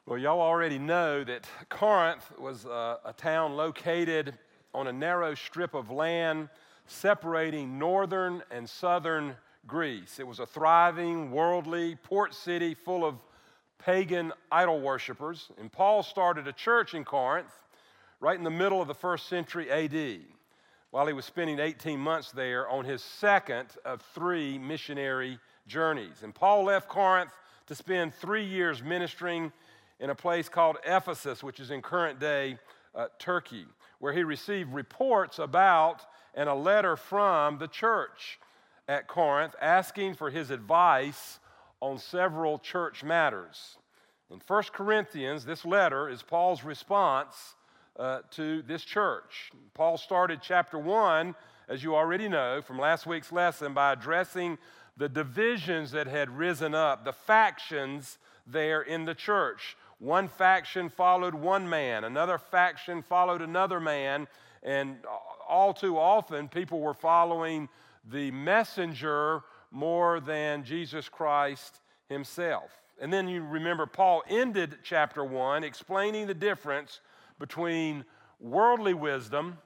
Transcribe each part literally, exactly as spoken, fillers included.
Well, y'all already know that Corinth was a, a town located on a narrow strip of land separating northern and southern Greece. It was a thriving, worldly port city full of pagan idol worshipers. And Paul started a church in Corinth right in the middle of the first century A D while he was spending eighteen months there on his second of three missionary journeys. And Paul left Corinth to spend three years ministering in a place called Ephesus, which is in current-day uh, Turkey, where he received reports about and a letter from the church at Corinth asking for his advice on several church matters. In First Corinthians, this letter is Paul's response uh, to this church. Paul started chapter one, as you already know from last week's lesson, by addressing the divisions that had risen up, the factions there in the church. One faction followed one man, another faction followed another man, and all too often people were following the messenger more than Jesus Christ himself. And then you remember Paul ended chapter one explaining the difference between worldly wisdom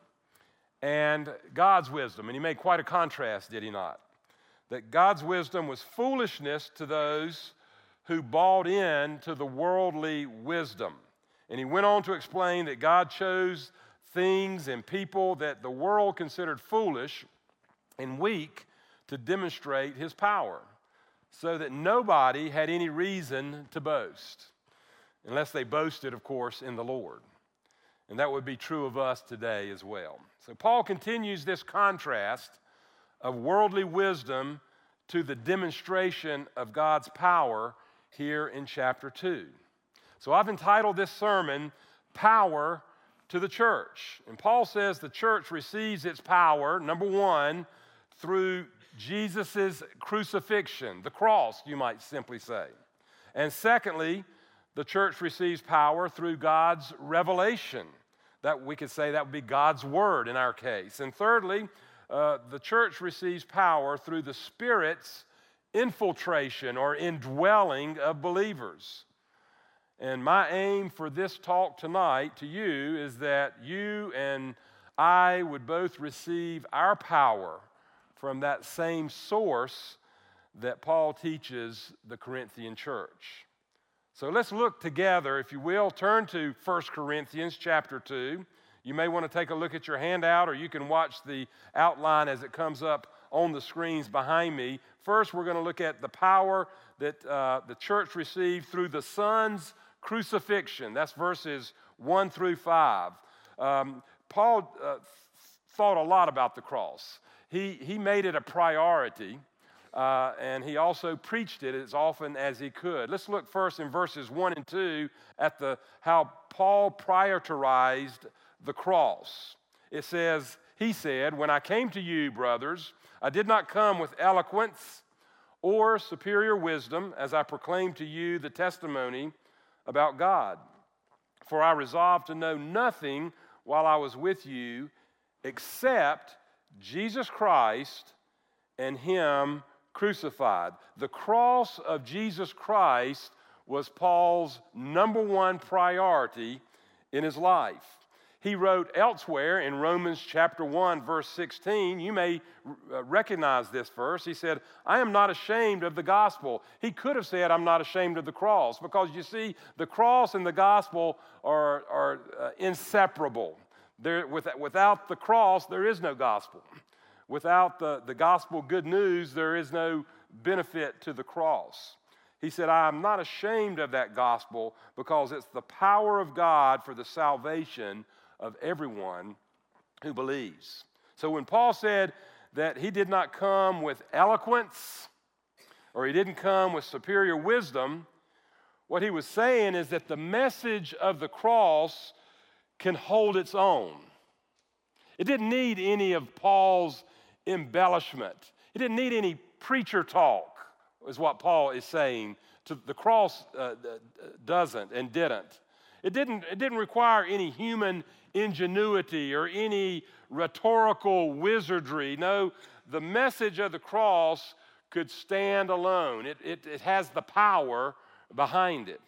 and God's wisdom. And he made quite a contrast, did he not? That God's wisdom was foolishness to those who bought in to the worldly wisdom. And he went on to explain that God chose things and people that the world considered foolish and weak to demonstrate his power, so that nobody had any reason to boast, unless they boasted, of course, in the Lord. And that would be true of us today as well. So Paul continues this contrast of worldly wisdom to the demonstration of God's power here in chapter two. So I've entitled this sermon, Power to the Church. And Paul says the church receives its power, number one, through Jesus' crucifixion, the cross, you might simply say. And secondly, the church receives power through God's revelation. That we could say that would be God's word in our case. And thirdly, uh, the church receives power through the Spirit's infiltration or indwelling of believers. And my aim for this talk tonight to you is that you and I would both receive our power from that same source that Paul teaches the Corinthian church. So let's look together, if you will. Turn to First Corinthians chapter two. You may want to take a look at your handout, or you can watch the outline as it comes up on the screens behind me. First, we're going to look at the power that uh, the church received through the Son's crucifixion. That's verses one through five. Um, Paul uh, thought a lot about the cross. He, he made it a priority, uh, and he also preached it as often as he could. Let's look first in verses one and two at the how Paul prioritized the cross. It says, he said, "When I came to you, brothers, I did not come with eloquence or superior wisdom as I proclaimed to you the testimony about God. For I resolved to know nothing while I was with you except Jesus Christ and Him crucified." The cross of Jesus Christ was Paul's number one priority in his life. He wrote elsewhere in Romans chapter one, verse sixteen, you may recognize this verse. He said, "I am not ashamed of the gospel." He could have said, "I'm not ashamed of the cross," because you see, the cross and the gospel are, are uh, inseparable. There, with, without the cross, there is no gospel. Without the, the gospel good news, there is no benefit to the cross. He said, "I am not ashamed of that gospel because it's the power of God for the salvation of everyone who believes." So when Paul said that he did not come with eloquence or he didn't come with superior wisdom, what he was saying is that the message of the cross can hold its own. It didn't need any of Paul's embellishment. It didn't need any preacher talk, is what Paul is saying. To the cross uh, doesn't and didn't. It didn't, it didn't require any human ingenuity or any rhetorical wizardry. No, the message of the cross could stand alone. It, it, it has the power behind it.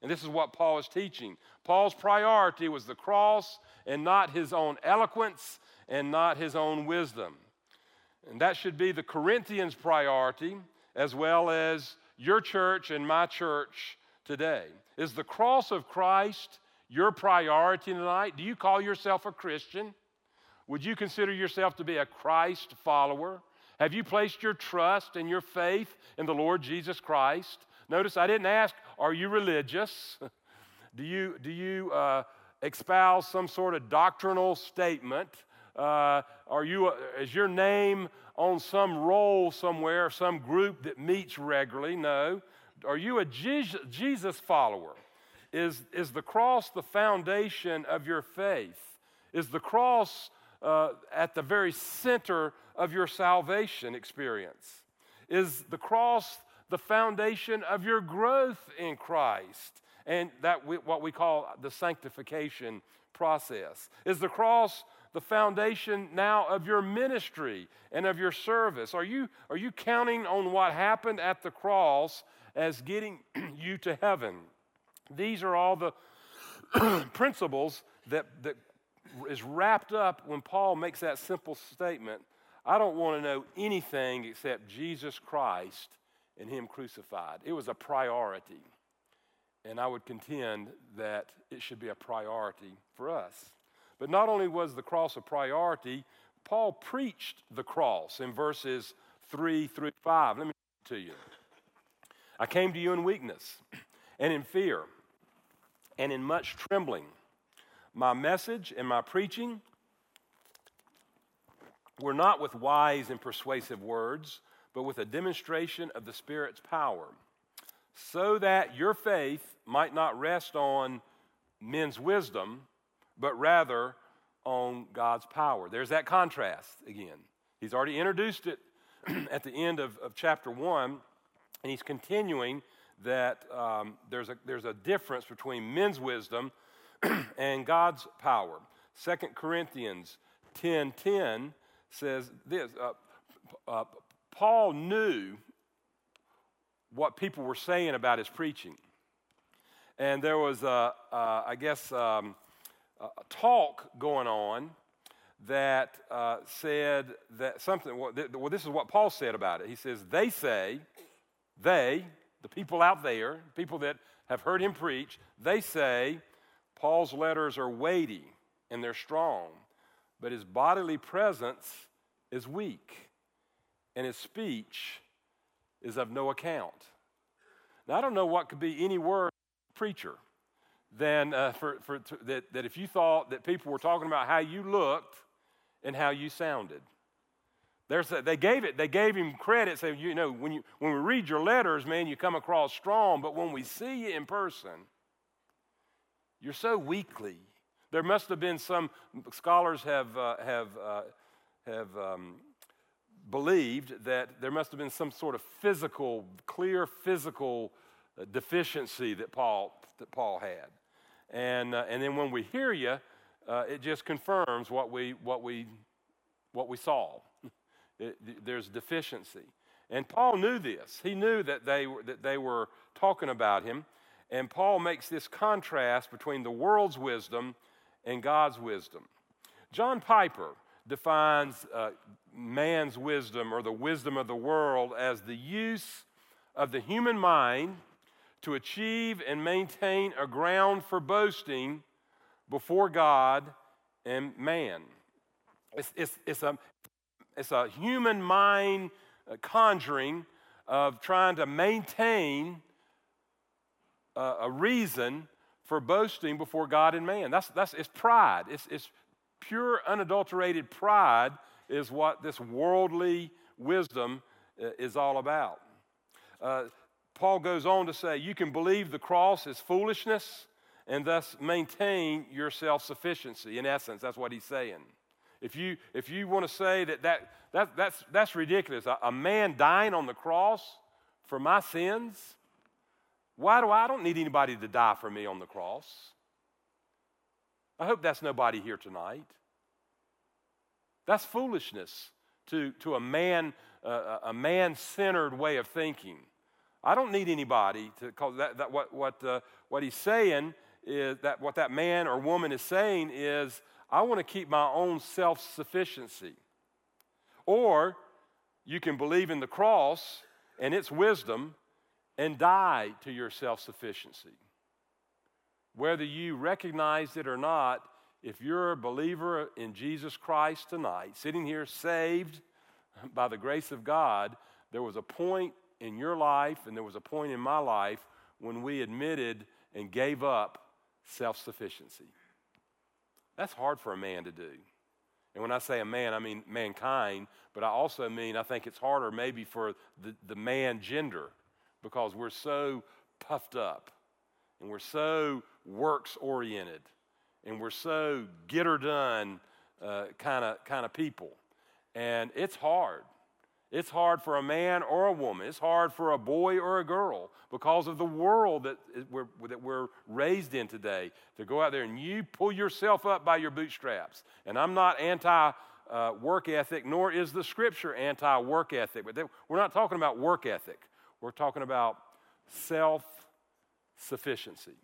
And this is what Paul is teaching. Paul's priority was the cross and not his own eloquence and not his own wisdom. And that should be the Corinthians' priority as well as your church and my church today. Is the cross of Christ your priority tonight? Do you call yourself a Christian? Would you consider yourself to be a Christ follower? Have you placed your trust and your faith in the Lord Jesus Christ? Notice I didn't ask, are you religious? do you, do you uh, espouse some sort of doctrinal statement? Uh, are you, uh, is your name on some roll somewhere, some group that meets regularly? No. Are you a Jesus follower? Is, is the cross the foundation of your faith? Is the cross uh, at the very center of your salvation experience? Is the cross the foundation of your growth in Christ and that we, what we call the sanctification process? Is the cross the foundation now of your ministry and of your service? Are you, are you counting on what happened at the cross as getting you to heaven? These are all the principles that, that is wrapped up when Paul makes that simple statement. I don't want to know anything except Jesus Christ and Him crucified. It was a priority. And I would contend that it should be a priority for us. But not only was the cross a priority, Paul preached the cross in verses three through five. Let me read it to you. I came to you in weakness and in fear and in much trembling. My message and my preaching were not with wise and persuasive words, but with a demonstration of the Spirit's power, so that your faith might not rest on men's wisdom, but rather on God's power. There's that contrast again. He's already introduced it at the end of, of chapter one, and he's continuing that um, there's, a, there's a difference between men's wisdom and God's power. Second Corinthians ten ten says this, uh, uh, Paul knew what people were saying about his preaching. And there was, a, uh, I guess, um, a talk going on that uh, said that something, well, th- well, this is what Paul said about it. He says, they say, they, the people out there, people that have heard him preach, they say Paul's letters are weighty and they're strong, but his bodily presence is weak and his speech is of no account. Now, I don't know what could be any worse preacher than uh, for, for to, that, that if you thought that people were talking about how you looked and how you sounded. There's a, they gave it. They gave him credit, saying, you know, when you when we read your letters, man, you come across strong, but when we see you in person, you're so weakly. There must have been some scholars have uh, have uh, have um, believed that there must have been some sort of physical, clear physical uh, deficiency that Paul that Paul had, and uh, and then when we hear you, uh, it just confirms what we what we what we saw. It, there's deficiency, and Paul knew this. He knew that they were, that they were talking about him, and Paul makes this contrast between the world's wisdom and God's wisdom. John Piper defines uh, man's wisdom or the wisdom of the world as the use of the human mind to achieve and maintain a ground for boasting before God and man. It's, it's, it's, a, it's a human mind conjuring of trying to maintain a, a reason for boasting before God and man. That's, that's, it's pride. It's, it's pure, unadulterated pride is what this worldly wisdom is all about. Uh, Paul goes on to say, you can believe the cross is foolishness and thus maintain your self-sufficiency. In essence, that's what he's saying. If you, if you want to say that, that, that that's, that's ridiculous, a, a man dying on the cross for my sins, why do I, I don't need anybody to die for me on the cross. I hope that's nobody here tonight. That's foolishness to, to a man, uh, a man-centered way of thinking. I don't need anybody to cause that. that what what uh, what he's saying is that what that man or woman is saying is, I want to keep my own self-sufficiency. Or you can believe in the cross and its wisdom and die to your self-sufficiency. Whether you recognize it or not, if you're a believer in Jesus Christ tonight, sitting here saved by the grace of God, there was a point in your life and there was a point in my life when we admitted and gave up self-sufficiency. That's hard for a man to do. And when I say a man, I mean mankind, but I also mean I think it's harder maybe for the, the man gender, because we're so puffed up and we're so works-oriented and we're so get-her-done kind of kind of people. And it's hard. It's hard for a man or a woman. It's hard for a boy or a girl because of the world that we're, that we're raised in today, to go out there and you pull yourself up by your bootstraps. And I'm not anti-work uh, ethic, nor is the Scripture anti-work ethic. But they, we're not talking about work ethic. We're talking about self-sufficiency.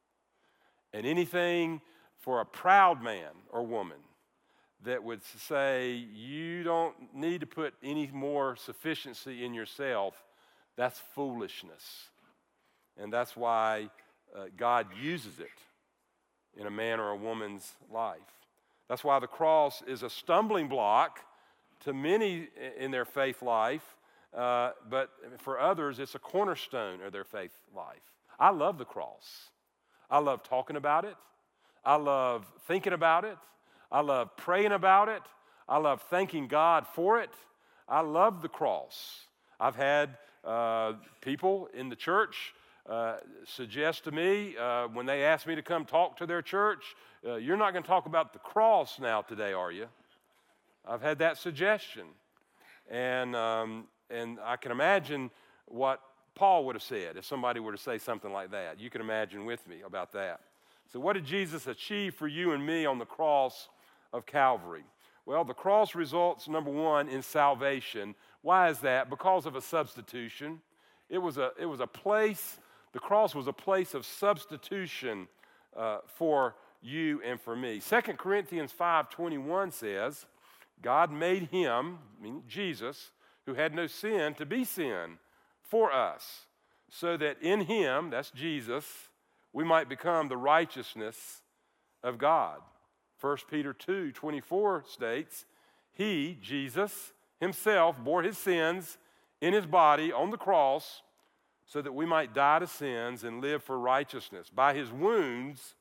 And anything for a proud man or woman that would say you don't need to put any more sufficiency in yourself, that's foolishness. And that's why uh, God uses it in a man or a woman's life. That's why the cross is a stumbling block to many in their faith life, uh, but for others it's a cornerstone of their faith life. I love the cross. I love talking about it. I love thinking about it. I love praying about it. I love thanking God for it. I love the cross. I've had uh, people in the church uh, suggest to me uh, when they ask me to come talk to their church, uh, you're not going to talk about the cross now today, are you? I've had that suggestion. And, um, and I can imagine what Paul would have said if somebody were to say something like that. You can imagine with me about that. So what did Jesus achieve for you and me on the cross of Calvary? Well, the cross results, number one, in salvation. Why is that? Because of a substitution. It was a, it was a place, the cross was a place of substitution uh, for you and for me. Second Corinthians five twenty-one says, God made him, meaning Jesus, who had no sin, to be sin for us, so that in him, that's Jesus, we might become the righteousness of God. First Peter two twenty-four states, he, Jesus, himself bore his sins in his body on the cross so that we might die to sins and live for righteousness. By his wounds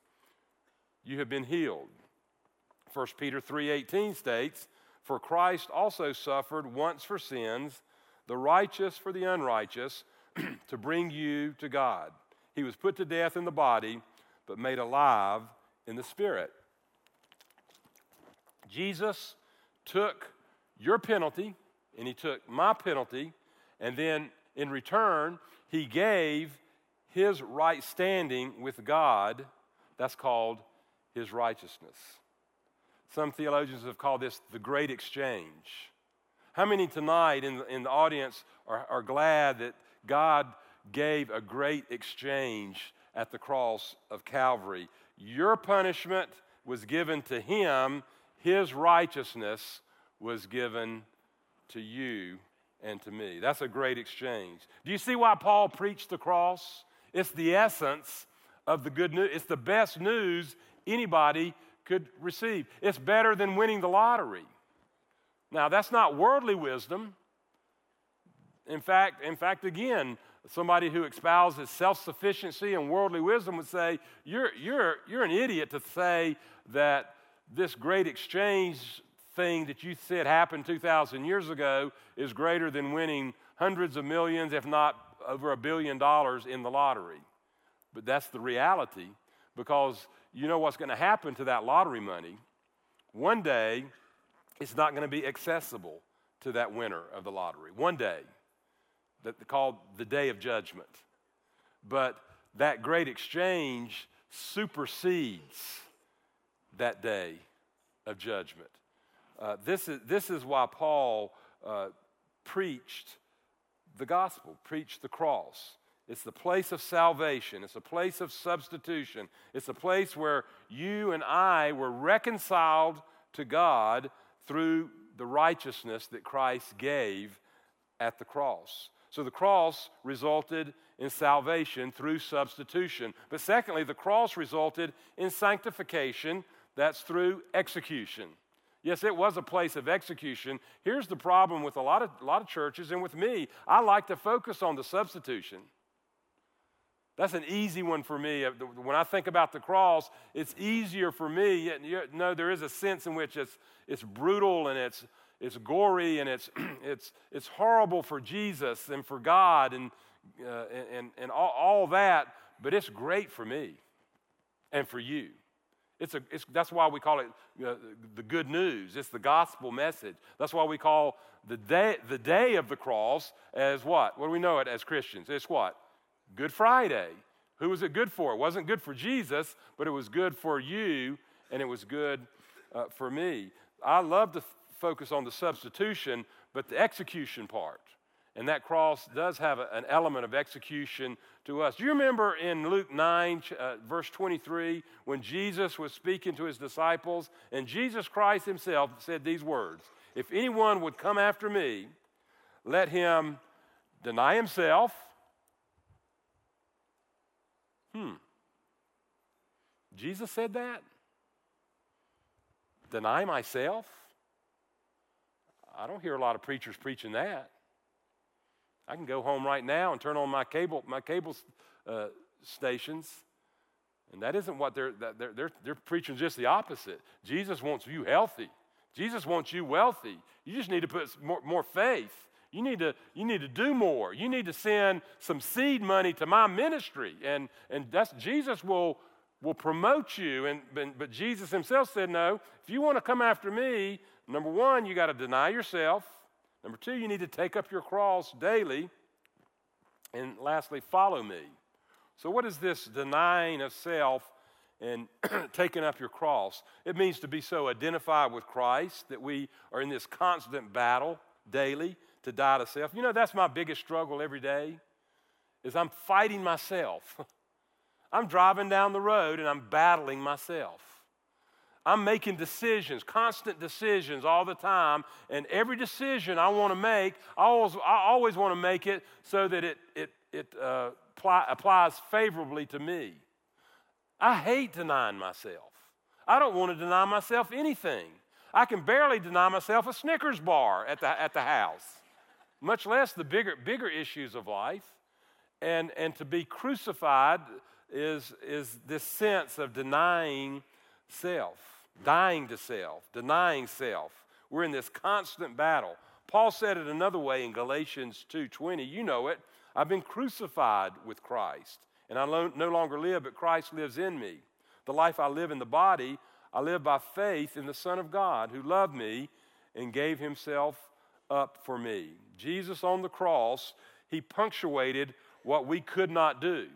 you have been healed. First Peter three eighteen states, for Christ also suffered once for sins, the righteous for the unrighteous, to bring you to God. He was put to death in the body, but made alive in the spirit. Jesus took your penalty, and he took my penalty, and then in return, he gave his right standing with God. That's called his righteousness. Some theologians have called this the great exchange. How many tonight in the, in the audience are, are glad that God gave a great exchange at the cross of Calvary? Your punishment was given to him. His righteousness was given to you and to me. That's a great exchange. Do you see why Paul preached the cross? It's the essence of the good news. It's the best news anybody could receive. It's better than winning the lottery. Now, that's not worldly wisdom. In fact, in fact, again, somebody who espouses self-sufficiency and worldly wisdom would say, you're, you're, you're an idiot to say that this great exchange thing that you said happened two thousand years ago is greater than winning hundreds of millions, if not over a billion dollars in the lottery. But that's the reality, because you know what's going to happen to that lottery money. One day, it's not going to be accessible to that winner of the lottery. One day, that called the day of judgment. But that great exchange supersedes that day of judgment. Uh, this is this is why Paul uh, preached the gospel, preach the cross. It's the place of salvation. It's a place of substitution. It's a place where you and I were reconciled to God through the righteousness that Christ gave at the cross. So the cross resulted in salvation through substitution. But secondly, the cross resulted in sanctification. That's through execution. Yes, it was a place of execution. Here's the problem with a lot of, a lot of churches and with me. I like to focus on the substitution. That's an easy one for me. When I think about the cross, it's easier for me. No, there is a sense in which it's, it's brutal and it's, it's gory and it's, it's, it's horrible for Jesus and for God and, uh, and, and all, all that, but it's great for me and for you. It's a, it's, that's why we call it uh, the good news. It's the gospel message. That's why we call the day, the day of the cross as what? What do we know it as Christians? It's what? Good Friday. Who was it good for? It wasn't good for Jesus, but it was good for you, and it was good uh, for me. I love to f- focus on the substitution, but the execution part. And that cross does have a, an element of execution to us. Do you remember in Luke nine, uh, verse twenty-three, when Jesus was speaking to his disciples, and Jesus Christ himself said these words, "If anyone would come after me, let him deny himself." Hmm. Jesus said that? Deny myself? I don't hear a lot of preachers preaching that. I can go home right now and turn on my cable my cable uh, stations, and that isn't what they're, they're they're they're preaching. Just the opposite. Jesus wants you healthy. Jesus wants you wealthy. You just need to put more, more faith. You need to you need to do more. You need to send some seed money to my ministry, and and that's Jesus will will promote you. And but, but Jesus himself said, no. If you want to come after me, number one, you got to deny yourself. Number two, you need to take up your cross daily. And lastly, follow me. So what is this denying of self and taking up your cross? It means to be so identified with Christ that we are in this constant battle daily to die to self. You know, that's my biggest struggle every day, is I'm fighting myself. I'm driving down the road and I'm battling myself. I'm making decisions, constant decisions all the time, and every decision I want to make, I always, I always want to make it so that it, it, it uh, apply, applies favorably to me. I hate denying myself. I don't want to deny myself anything. I can barely deny myself a Snickers bar at the, at the house, much less the bigger, bigger issues of life. And, and to be crucified is, is this sense of denying self. Dying to self, denying self. We're in this constant battle. Paul said it another way in Galatians two twenty. You know it. I've been crucified with Christ, and I no longer live, but Christ lives in me. The life I live in the body, I live by faith in the Son of God who loved me and gave himself up for me. Jesus on the cross, he punctuated what we could not do.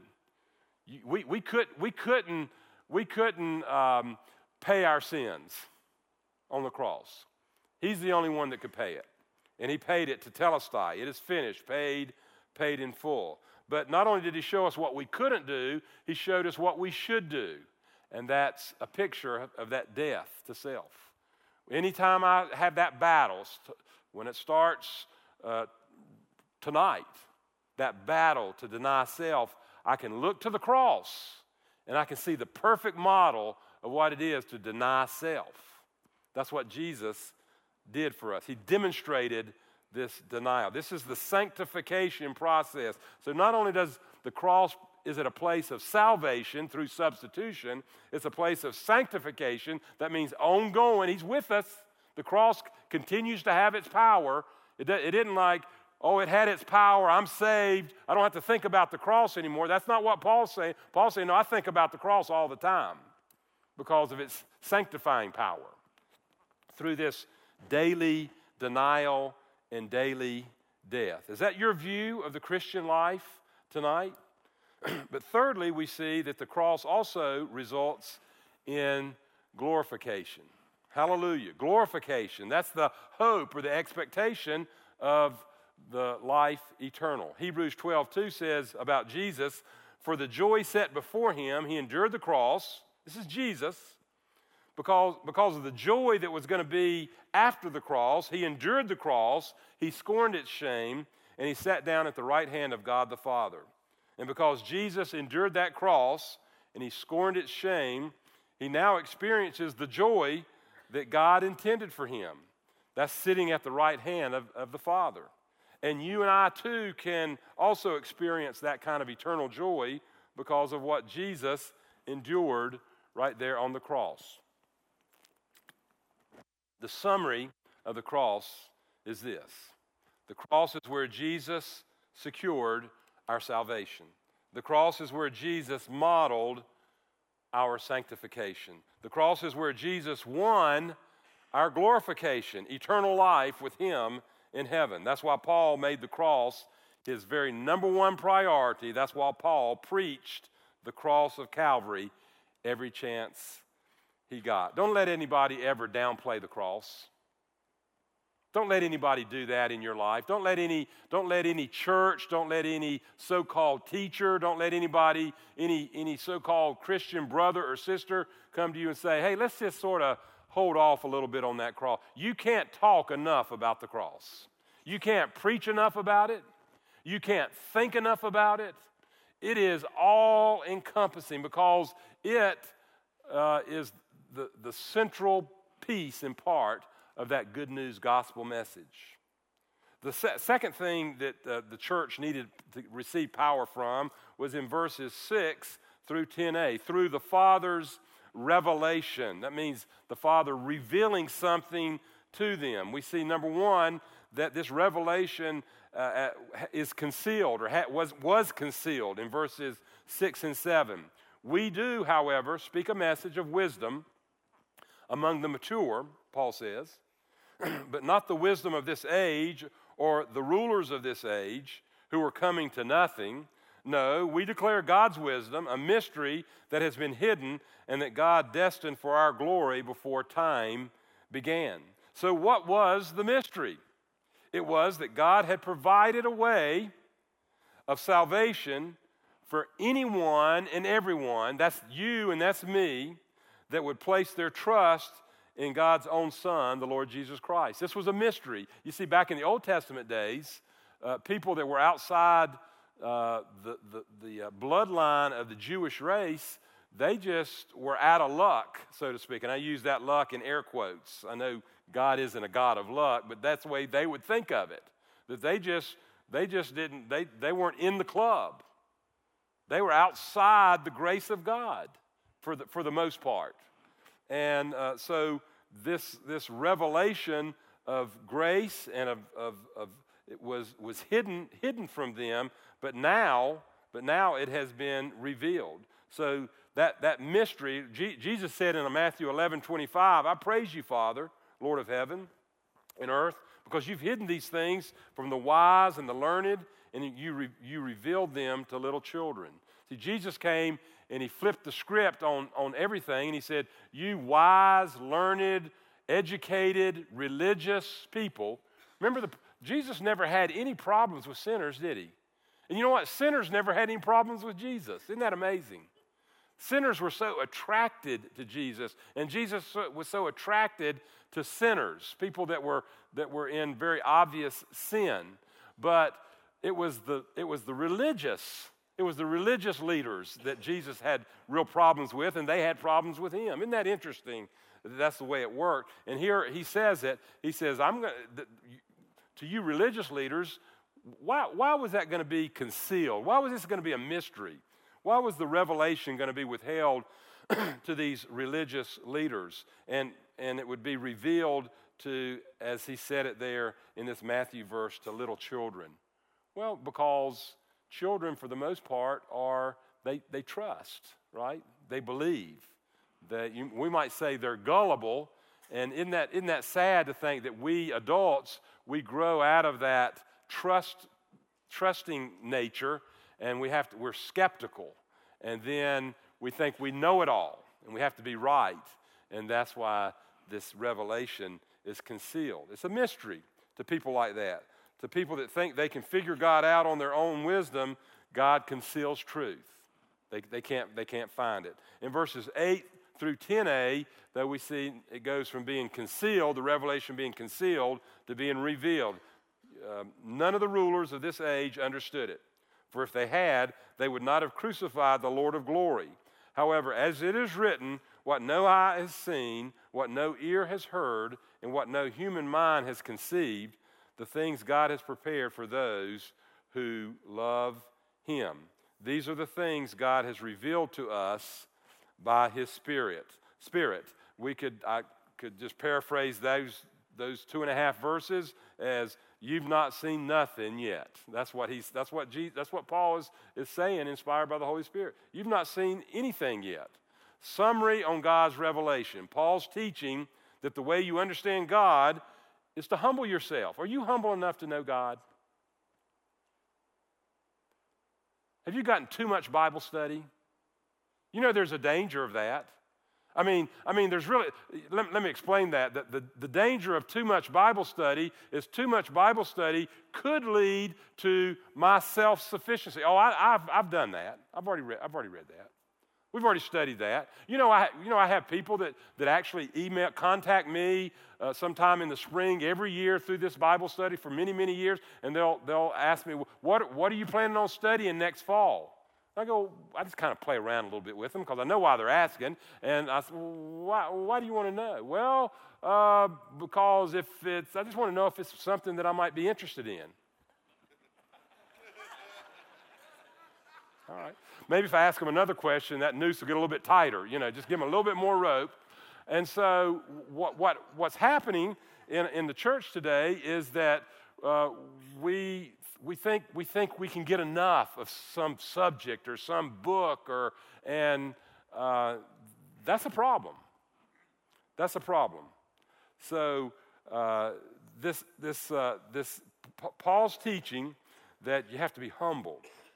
We, we, could, we couldn't, we couldn't um, pay our sins on the cross. He's the only one that could pay it. And he paid it to telestai. It is finished, paid, paid in full. But not only did he show us what we couldn't do, he showed us what we should do. And that's a picture of that death to self. Anytime I have that battle, when it starts uh, tonight, that battle to deny self, I can look to the cross and I can see the perfect model of what it is to deny self. That's what Jesus did for us. He demonstrated this denial. This is the sanctification process. So not only does the cross, is it a place of salvation through substitution, it's a place of sanctification. That means ongoing. He's with us. The cross continues to have its power. It, it didn't like, oh, it had its power, I'm saved, I don't have to think about the cross anymore. That's not what Paul's saying. Paul's saying, no, I think about the cross all the time because of its sanctifying power through this daily denial and daily death. Is that your view of the Christian life tonight? But thirdly, we see that the cross also results in glorification. Hallelujah. Glorification. That's the hope or the expectation of the life eternal. Hebrews twelve two says about Jesus, for the joy set before him, he endured the cross. This is Jesus. Because, because of the joy that was going to be after the cross, he endured the cross, he scorned its shame, and he sat down at the right hand of God the Father. And because Jesus endured that cross and he scorned its shame, he now experiences the joy that God intended for him. That's sitting at the right hand of, of the Father. And you and I too can also experience that kind of eternal joy because of what Jesus endured right there on the cross. The summary of the cross is this. The cross is where Jesus secured our salvation. The cross is where Jesus modeled our sanctification. The cross is where Jesus won our glorification, eternal life with him in heaven. That's why Paul made the cross his very number one priority. That's why Paul preached the cross of Calvary every chance he got. Don't let anybody ever downplay the cross. Don't let anybody do that in your life. Don't let any, don't let any church, don't let any so-called teacher, don't let anybody, any, any so-called Christian brother or sister come to you and say, hey, let's just sort of hold off a little bit on that cross. You can't talk enough about the cross. You can't preach enough about it. You can't think enough about it. It is all-encompassing because it uh, is the, the central piece and part of that good news gospel message. The se- second thing that uh, the church needed to receive power from was in verses six through ten a, through the Father's revelation. That means the Father revealing something to them. We see, number one, that this revelation uh, is concealed or ha- was, was concealed in verses six and seven. We do, however, speak a message of wisdom among the mature, Paul says, but not the wisdom of this age or the rulers of this age who are coming to nothing. No, we declare God's wisdom, a mystery that has been hidden and that God destined for our glory before time began. So what was the mystery? It was that God had provided a way of salvation for anyone and everyone, that's you and that's me, that would place their trust in God's own Son, the Lord Jesus Christ. This was a mystery. You see, back in the Old Testament days, uh, people that were outside uh, the, the, the uh, bloodline of the Jewish race, they just were out of luck, so to speak. And I use that luck in air quotes. I know God isn't a God of luck, but that's the way they would think of it. That they just, they just didn't, they, they weren't in the club. They were outside the grace of God for the, for the most part. And uh, so this, this revelation of grace and of, of, of it was, was hidden, hidden from them, but now, but now it has been revealed. So that, that mystery, G- Jesus said in Matthew eleven twenty-five, I praise you, Father, Lord of heaven and earth, because you've hidden these things from the wise and the learned, and you, re- you revealed them to little children. See, Jesus came and he flipped the script on, on everything, and he said, you wise, learned, educated, religious people. Remember, the, Jesus never had any problems with sinners, did he? And you know what? Sinners never had any problems with Jesus. Isn't that amazing? Sinners were so attracted to Jesus, and Jesus was so attracted to sinners, people that were, that were in very obvious sin. But it was the, it was the religious It was the religious leaders that Jesus had real problems with, and they had problems with him. Isn't that interesting? That's the way it worked. And here he says it. He says, "I'm going to you religious leaders. Why, why was that going to be concealed? Why was this going to be a mystery? Why was the revelation going to be withheld to these religious leaders, and and it would be revealed to, as he said it there in this Matthew verse, to little children? Well, because children, for the most part, are, they, they trust, right? They believe. That you, we might say they're gullible, and isn't that, isn't that sad to think that we adults, we grow out of that trust, trusting nature, and we have to, we're skeptical, and then we think we know it all, and we have to be right, and that's why this revelation is concealed. It's a mystery to people like that. To people that think they can figure God out on their own wisdom, God conceals truth. They, they, can't, they can't find it. In verses eight through ten a, though we see it goes from being concealed, the revelation being concealed, to being revealed. Uh, none of the rulers of this age understood it. For if they had, they would not have crucified the Lord of glory. However, as it is written, what no eye has seen, what no ear has heard, and what no human mind has conceived, the things God has prepared for those who love him. These are the things God has revealed to us by his Spirit. Spirit. We could, I could just paraphrase those, those two and a half verses as, you've not seen nothing yet. That's what he's. That's what Jesus, that's what Paul is, is saying, inspired by the Holy Spirit. You've not seen anything yet. Summary on God's revelation. Paul's teaching that the way you understand God is to humble yourself. Are you humble enough to know God? Have you gotten too much Bible study? You know there's a danger of that. I mean, I mean, there's really, let, let me explain that. The, the, the danger of too much Bible study is too much Bible study could lead to my self-sufficiency. Oh, I, I've, I've done that. I've already read, I've already read that. We've already studied that. You know, I, you know, I have people that, that actually email, contact me uh, sometime in the spring every year through this Bible study for many, many years, and they'll, they'll ask me, what, what are you planning on studying next fall? I go, I just kind of play around a little bit with them because I know why they're asking. And I said, well, why, why do you want to know? Well, uh, because if it's, I just want to know if it's something that I might be interested in. All right. Maybe if I ask them another question, that noose will get a little bit tighter. You know, just give them a little bit more rope. And so what, what, what's happening in, in the church today is that uh, we... We think, we think we can get enough of some subject or some book, or, and uh, that's a problem. That's a problem. So uh, this, this, uh, this Paul's teaching that you have to be humble,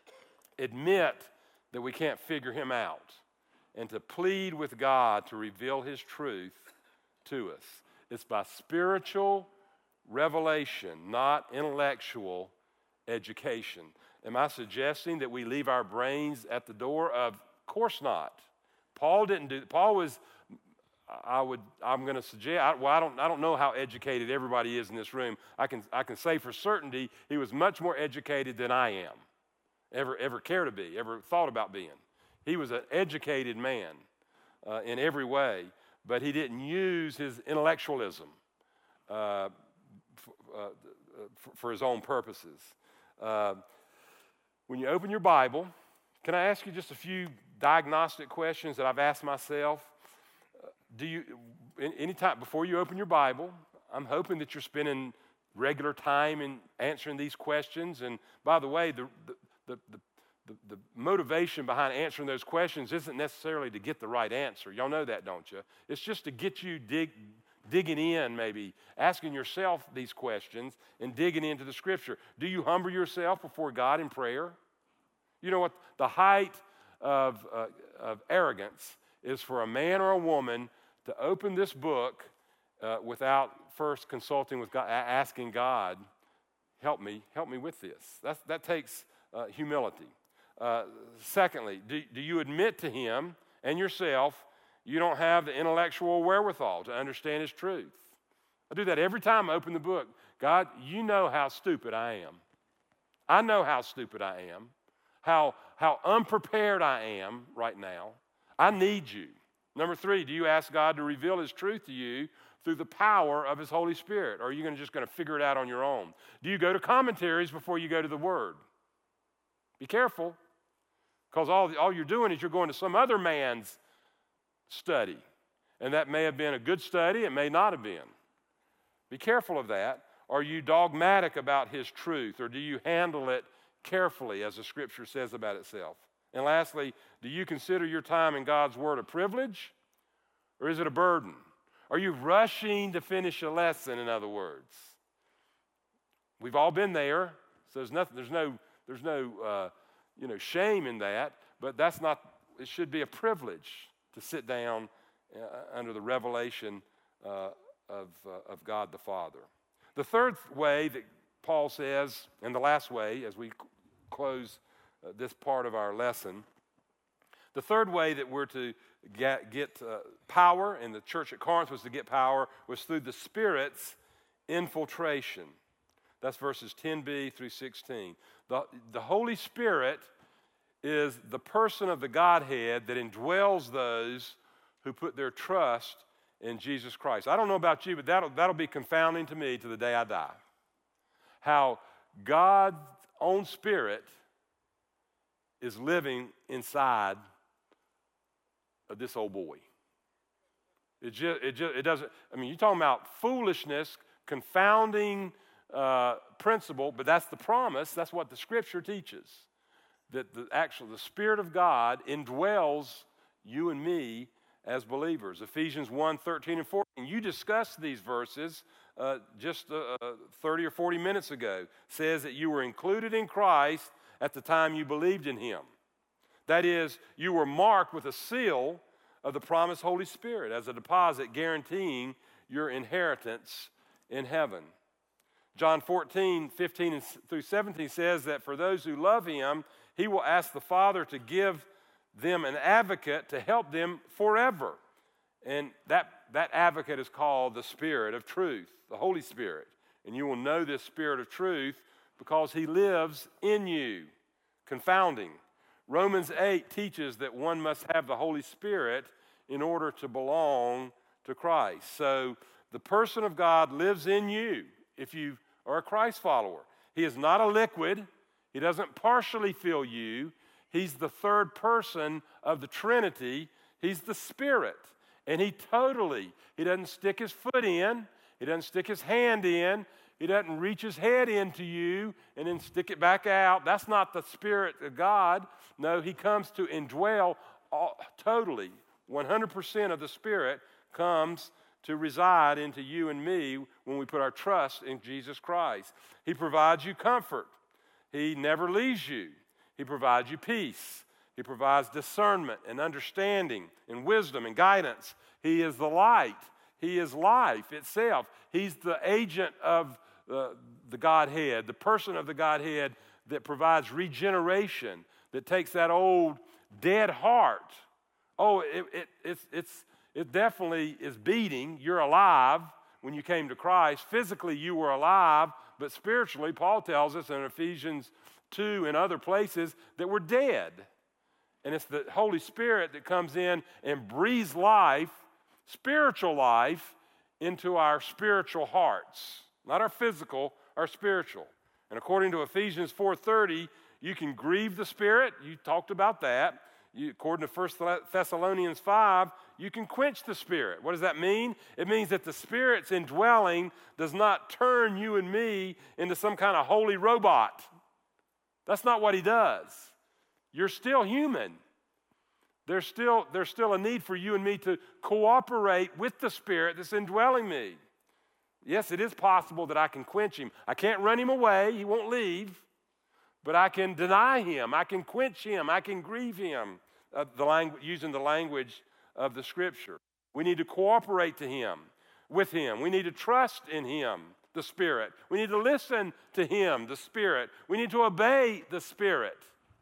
admit that we can't figure him out, and to plead with God to reveal his truth to us. It's by spiritual revelation, not intellectual education. Am I suggesting that we leave our brains at the door? Of course not. Paul didn't do. Paul was. I would. I'm going to suggest. I, well, I don't. I don't know how educated everybody is in this room. I can. I can say for certainty he was much more educated than I am. Ever. Ever care to be? Ever thought about being? He was an educated man uh, in every way, but he didn't use his intellectualism uh, f- uh, for, for his own purposes. Uh, when you open your Bible, can I ask you just a few diagnostic questions that I've asked myself? Uh, do you, any time before you open your Bible, I'm hoping that you're spending regular time in answering these questions. And by the way, the the the, the, the, the motivation behind answering those questions isn't necessarily to get the right answer. Y'all know that, don't you? It's just to get you dig. digging in, maybe, asking yourself these questions and digging into the Scripture. Do you humble yourself before God in prayer? You know what? The height of, uh, of arrogance is for a man or a woman to open this book uh, without first consulting with God, asking God, help me, help me with this. That's, that takes uh, humility. Uh, secondly, do, do you admit to him and yourself you don't have the intellectual wherewithal to understand his truth? I do that every time I open the book. God, you know how stupid I am. I know how stupid I am, how, how unprepared I am right now. I need you. Number three, do you ask God to reveal his truth to you through the power of his Holy Spirit? Or are you gonna, just going to figure it out on your own? Do you go to commentaries before you go to the Word? Be careful, because all, all you're doing is you're going to some other man's study. And that may have been a good study, it may not have been. Be careful of that. Are you dogmatic about his truth, or do you handle it carefully as the Scripture says about itself? And lastly, do you consider your time in God's Word a privilege, or is it a burden? Are you rushing to finish a lesson, in other words? We've all been there, so there's nothing, there's no, there's no uh, you know, shame in that, but that's not, it should be a privilege to sit down uh, under the revelation uh, of, uh, of God the Father. The third way that Paul says, and the last way, as we close uh, this part of our lesson, the third way that we're to get, get uh, power, and the church at Corinth was to get power, was through the Spirit's infiltration. That's verses ten b through sixteen. The, the Holy Spirit is the person of the Godhead that indwells those who put their trust in Jesus Christ. I don't know about you, but that'll, that'll be confounding to me to the day I die. How God's own Spirit is living inside of this old boy. It just, it just, it doesn't, I mean, you're talking about foolishness, confounding uh, principle, but that's the promise. That's what the Scripture teaches. That the actual, the Spirit of God indwells you and me as believers. Ephesians one, thirteen and fourteen. You discussed these verses uh, just uh, thirty or forty minutes ago. Says that you were included in Christ at the time you believed in Him. That is, you were marked with a seal of the promised Holy Spirit as a deposit guaranteeing your inheritance in heaven. John fourteen, fifteen through seventeen says that for those who love Him, He will ask the Father to give them an advocate to help them forever. And that, that advocate is called the Spirit of truth, the Holy Spirit. And you will know this Spirit of truth because He lives in you. Confounding. Romans eight teaches that one must have the Holy Spirit in order to belong to Christ. So the person of God lives in you if you are a Christ follower. He is not a liquid. He doesn't partially fill you. He's the third person of the Trinity. He's the Spirit. And He totally, He doesn't stick His foot in. He doesn't stick His hand in. He doesn't reach His head into you and then stick it back out. That's not the Spirit of God. No, He comes to indwell all, totally. one hundred percent of the Spirit comes to reside into you and me when we put our trust in Jesus Christ. He provides you comfort. He never leaves you. He provides you peace. He provides discernment and understanding and wisdom and guidance. He is the light. He is life itself. He's the agent of uh, the Godhead, the person of the Godhead that provides regeneration, that takes that old dead heart. Oh, it, it, it's, it's, it definitely is beating. You're alive when you came to Christ. Physically, you were alive, but spiritually, Paul tells us in Ephesians two and other places that we're dead. And it's the Holy Spirit that comes in and breathes life, spiritual life, into our spiritual hearts. Not our physical, our spiritual. And according to Ephesians four thirty, you can grieve the Spirit. You talked about that. You, according to First Thessalonians five, you can quench the Spirit. What does that mean? It means that the Spirit's indwelling does not turn you and me into some kind of holy robot. That's not what He does. You're still human. There's still, there's still a need for you and me to cooperate with the Spirit that's indwelling me. Yes, it is possible that I can quench Him. I can't run Him away. He won't leave. But I can deny Him. I can quench Him. I can grieve Him, uh, the langu- using the language of the Scripture. We need to cooperate to Him, with Him. We need to trust in Him, the Spirit. We need to listen to Him, the Spirit. We need to obey the Spirit.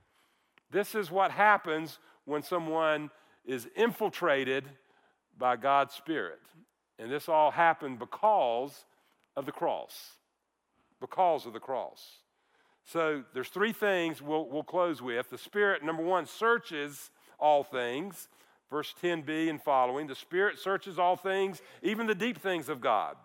This is what happens when someone is infiltrated by God's Spirit. And this all happened because of the cross. Because of the cross. So there's three things we'll, we'll close with. The Spirit, number one, searches all things. Verse ten b and following. The Spirit searches all things, even the deep things of God.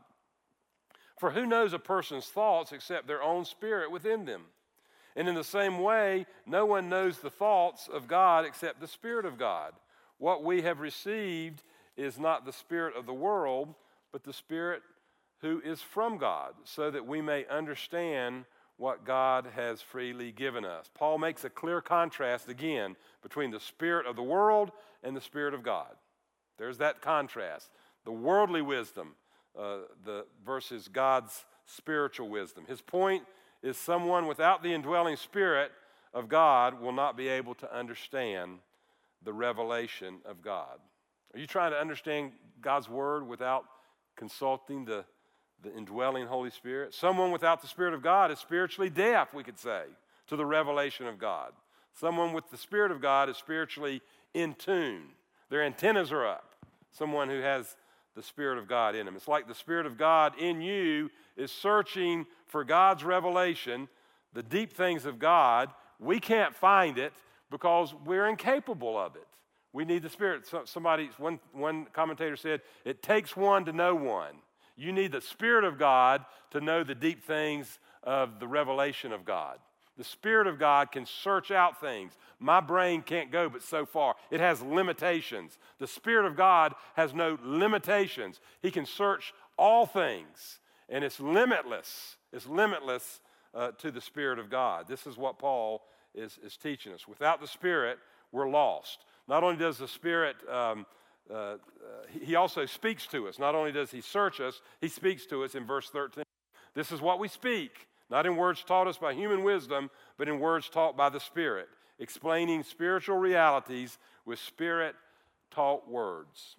For who knows a person's thoughts except their own spirit within them? And in the same way, no one knows the thoughts of God except the Spirit of God. What we have received is not the spirit of the world, but the Spirit who is from God, so that we may understand what God has freely given us. Paul makes a clear contrast again between the spirit of the world and the Spirit of God. There's that contrast. The worldly wisdom uh, the versus God's spiritual wisdom. His point is someone without the indwelling Spirit of God will not be able to understand the revelation of God. Are you trying to understand God's Word without consulting the, the indwelling Holy Spirit. Someone without the Spirit of God is spiritually deaf, we could say, to the revelation of God. Someone with the Spirit of God is spiritually in tune. Their antennas are up. Someone who has the Spirit of God in them. It's like the Spirit of God in you is searching for God's revelation, the deep things of God. We can't find it because we're incapable of it. We need the Spirit. Somebody, one, one commentator said, it takes one to know one. You need the Spirit of God to know the deep things of the revelation of God. The Spirit of God can search out things. My brain can't go but so far. It has limitations. The Spirit of God has no limitations. He can search all things, and it's limitless. It's limitless uh, to the Spirit of God. This is what Paul is, is teaching us. Without the Spirit, we're lost. Not only does the Spirit, um, uh, uh, he also speaks to us. Not only does he search us, he speaks to us in verse thirteen. This is what we speak, not in words taught us by human wisdom, but in words taught by the Spirit, explaining spiritual realities with Spirit-taught words.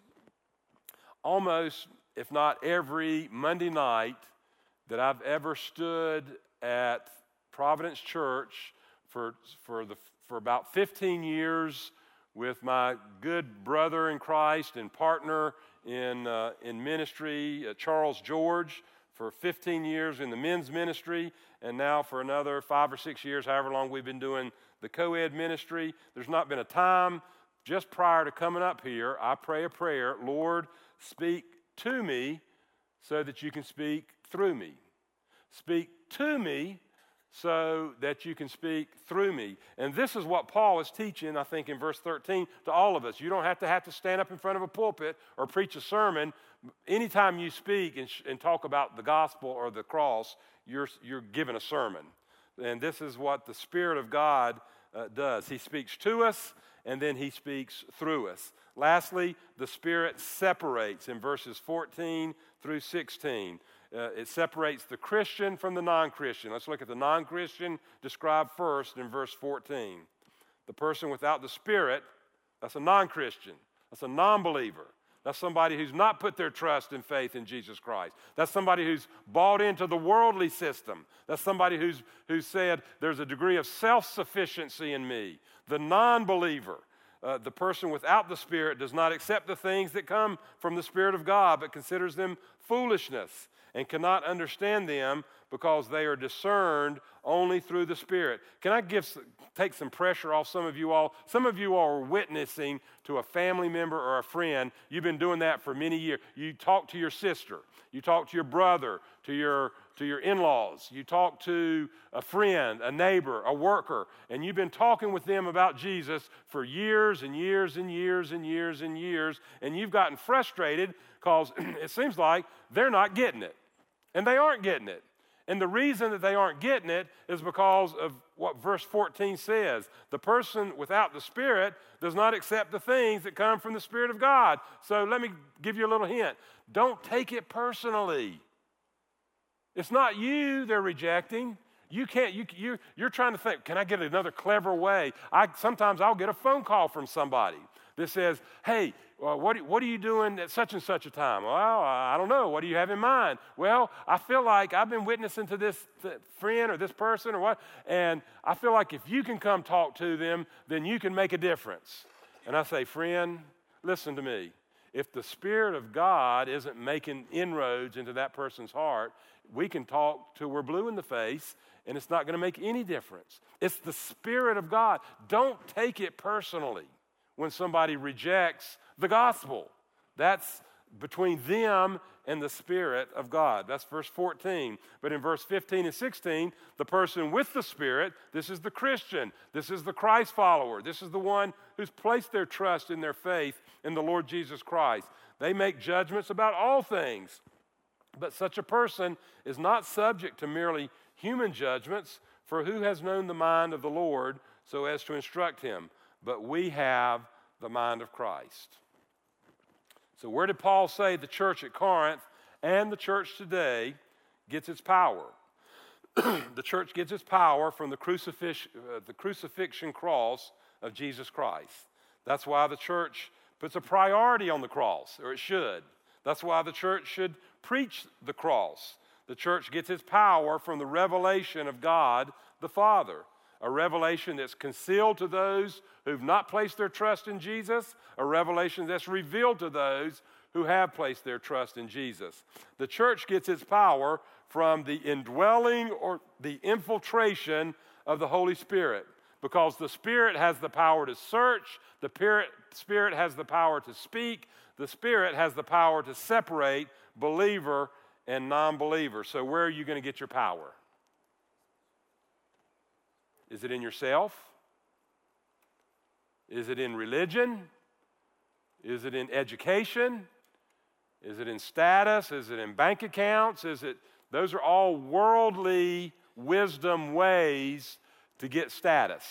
Almost, if not every Monday night that I've ever stood at Providence Church for, for, the, for about fifteen years with my good brother in Christ and partner in, uh, in ministry, uh, Charles George, for fifteen years in the men's ministry, and now for another five or six years, however long we've been doing the co-ed ministry. There's not been a time just prior to coming up here, I pray a prayer, Lord, speak to me so that you can speak through me. Speak to me so that you can speak through me. And this is what Paul is teaching, I think, in verse thirteen to all of us. You don't have to have to stand up in front of a pulpit or preach a sermon. Anytime you speak and, sh- and talk about the gospel or the cross, you're, you're given a sermon. And this is what the Spirit of God uh, does. He speaks to us, and then he speaks through us. Lastly, the Spirit separates in verses fourteen through sixteen. Uh, it separates the Christian from the non-Christian. Let's look at the non-Christian described first in verse fourteen. The person without the Spirit, that's a non-Christian. That's a non-believer. That's somebody who's not put their trust and faith in Jesus Christ. That's somebody who's bought into the worldly system. That's somebody who's, who's said, there's a degree of self-sufficiency in me. The non-believer, uh, the person without the Spirit, does not accept the things that come from the Spirit of God, but considers them foolishness and cannot understand them because they are discerned only through the Spirit. Can I give, take some pressure off some of you all? Some of you all are witnessing to a family member or a friend. You've been doing that for many years. You talk to your sister. You talk to your brother, to your, to your in-laws. You talk to a friend, a neighbor, a worker, and you've been talking with them about Jesus for years and years and years and years and years, and you've gotten frustrated because it seems like they're not getting it. And they aren't getting it. And the reason that they aren't getting it is because of what verse fourteen says. The person without the Spirit does not accept the things that come from the Spirit of God. So let me give you a little hint. Don't take it personally. It's not you they're rejecting. You can't, you, you, you're trying to think, can I get another clever way? I, sometimes I'll get a phone call from somebody that says, hey, well, what, what are you doing at such and such a time? Well, I don't know. What do you have in mind? Well, I feel like I've been witnessing to this friend or this person or what, and I feel like if you can come talk to them, then you can make a difference. And I say, friend, listen to me. If the Spirit of God isn't making inroads into that person's heart, we can talk till we're blue in the face, and it's not going to make any difference. It's the Spirit of God. Don't take it personally when somebody rejects the gospel. That's between them and the Spirit of God. That's verse fourteen. But in verse fifteen and sixteen, the person with the Spirit, this is the Christian, this is the Christ follower, this is the one who's placed their trust in their faith in the Lord Jesus Christ. They make judgments about all things. But such a person is not subject to merely human judgments, for who has known the mind of the Lord so as to instruct him? But we have the mind of Christ. So where did Paul say the church at Corinth and the church today gets its power? The church gets its power from the, crucifix, uh, the crucifixion cross of Jesus Christ. That's why the church puts a priority on the cross, or it should. That's why the church should preach the cross. The church gets its power from the revelation of God the Father, a revelation that's concealed to those who've not placed their trust in Jesus, a revelation that's revealed to those who have placed their trust in Jesus. The church gets its power from the indwelling or the infiltration of the Holy Spirit, because the Spirit has the power to search, the Spirit has the power to speak, the Spirit has the power to separate believer and non-believer. So where are you going to get your power? Is it in yourself? Is it in religion? Is it in education? Is it in status? Is it in bank accounts? Is it? Those are all worldly wisdom ways to get status.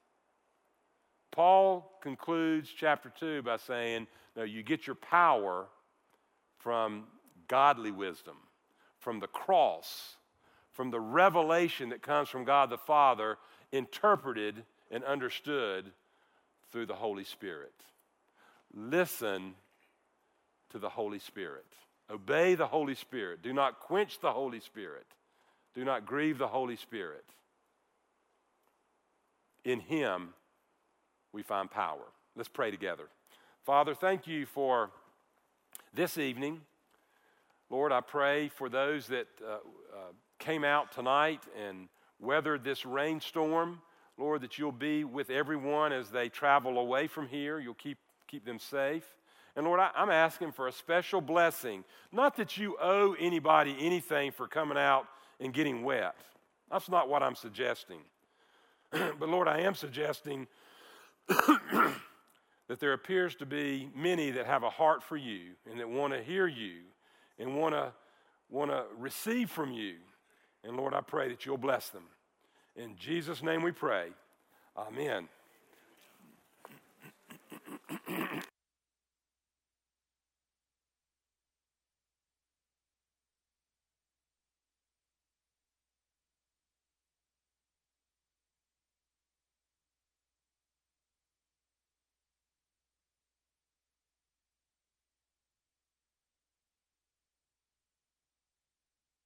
Paul concludes chapter two by saying, no, you get your power from godly wisdom, from the cross, from the revelation that comes from God the Father, interpreted and understood through the Holy Spirit. Listen to the Holy Spirit. Obey the Holy Spirit. Do not quench the Holy Spirit. Do not grieve the Holy Spirit. In Him, we find power. Let's pray together. Father, thank you for this evening. Lord, I pray for those that uh, uh, came out tonight and weathered this rainstorm. Lord, that you'll be with everyone as they travel away from here. You'll keep, keep them safe. And Lord, I, I'm asking for a special blessing. Not that you owe anybody anything for coming out and getting wet. That's not what I'm suggesting. But Lord, I am suggesting that there appears to be many that have a heart for you and that want to hear you and want to want to receive from you. And Lord, I pray that you'll bless them. In Jesus' name we pray. Amen.